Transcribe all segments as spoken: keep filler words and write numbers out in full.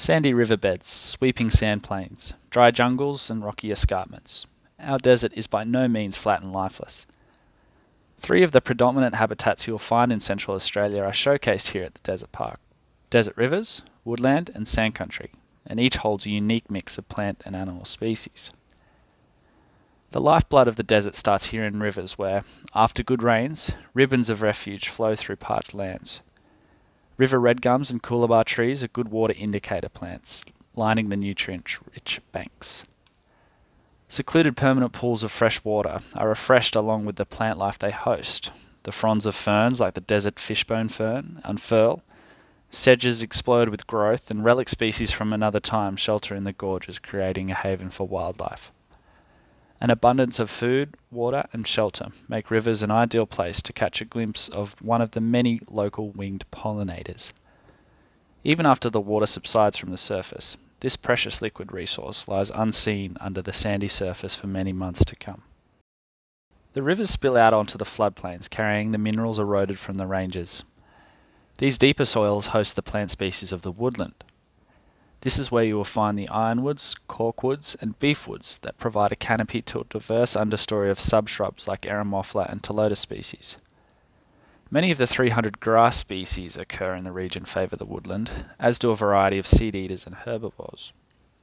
Sandy riverbeds, sweeping sand plains, dry jungles and rocky escarpments. Our desert is by no means flat and lifeless. Three of the predominant habitats you'll find in Central Australia are showcased here at the Desert Park. Desert rivers, woodland and sand country, and each holds a unique mix of plant and animal species. The lifeblood of the desert starts here in rivers where, after good rains, ribbons of refuge flow through parched lands. River redgums and coolabah trees are good water indicator plants, lining the nutrient-rich banks. Secluded permanent pools of fresh water are refreshed along with the plant life they host. The fronds of ferns like the desert fishbone fern unfurl, sedges explode with growth, and relic species from another time shelter in the gorges, creating a haven for wildlife. An abundance of food, water and shelter make rivers an ideal place to catch a glimpse of one of the many local winged pollinators. Even after the water subsides from the surface, this precious liquid resource lies unseen under the sandy surface for many months to come. The rivers spill out onto the floodplains, carrying the minerals eroded from the ranges. These deeper soils host the plant species of the woodland. This is where you will find the ironwoods, corkwoods and beefwoods that provide a canopy to a diverse understory of subshrubs like Eremophila and Ptilodon species. Many of the three hundred grass species occur in the region favour the woodland, as do a variety of seed eaters and herbivores.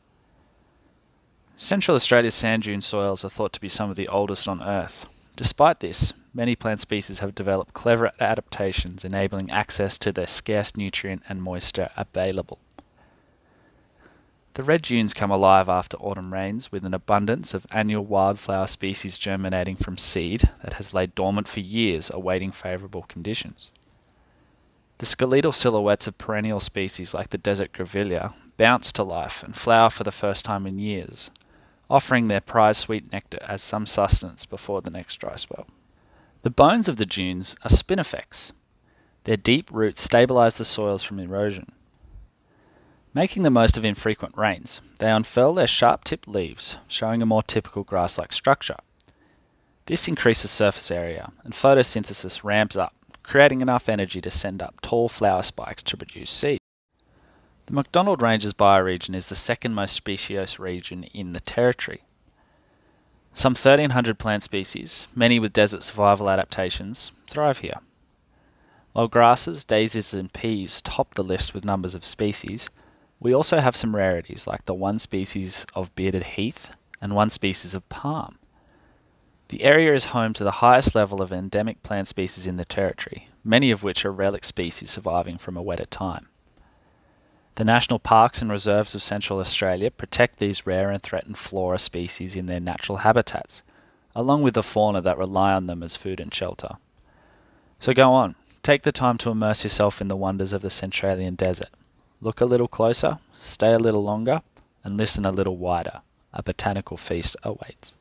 Central Australia's sand dune soils are thought to be some of the oldest on Earth. Despite this, many plant species have developed clever adaptations enabling access to their scarce nutrient and moisture available. The red dunes come alive after autumn rains with an abundance of annual wildflower species germinating from seed that has laid dormant for years awaiting favourable conditions. The skeletal silhouettes of perennial species like the desert grevillea bounce to life and flower for the first time in years, offering their prized sweet nectar as some sustenance before the next dry spell. The bones of the dunes are spinifex. Their deep roots stabilise the soils from erosion. Making the most of infrequent rains, they unfurl their sharp-tipped leaves, showing a more typical grass-like structure. This increases surface area, and photosynthesis ramps up, creating enough energy to send up tall flower spikes to produce seed. The MacDonald Ranges bioregion is the second most speciose region in the territory. Some thirteen hundred plant species, many with desert survival adaptations, thrive here. While grasses, daisies and peas top the list with numbers of species, we also have some rarities like the one species of bearded heath and one species of palm. The area is home to the highest level of endemic plant species in the territory, many of which are relic species surviving from a wetter time. The national parks and reserves of Central Australia protect these rare and threatened flora species in their natural habitats, along with the fauna that rely on them as food and shelter. So go on, take the time to immerse yourself in the wonders of the Centralian desert. Look a little closer, stay a little longer, and listen a little wider. A botanical feast awaits.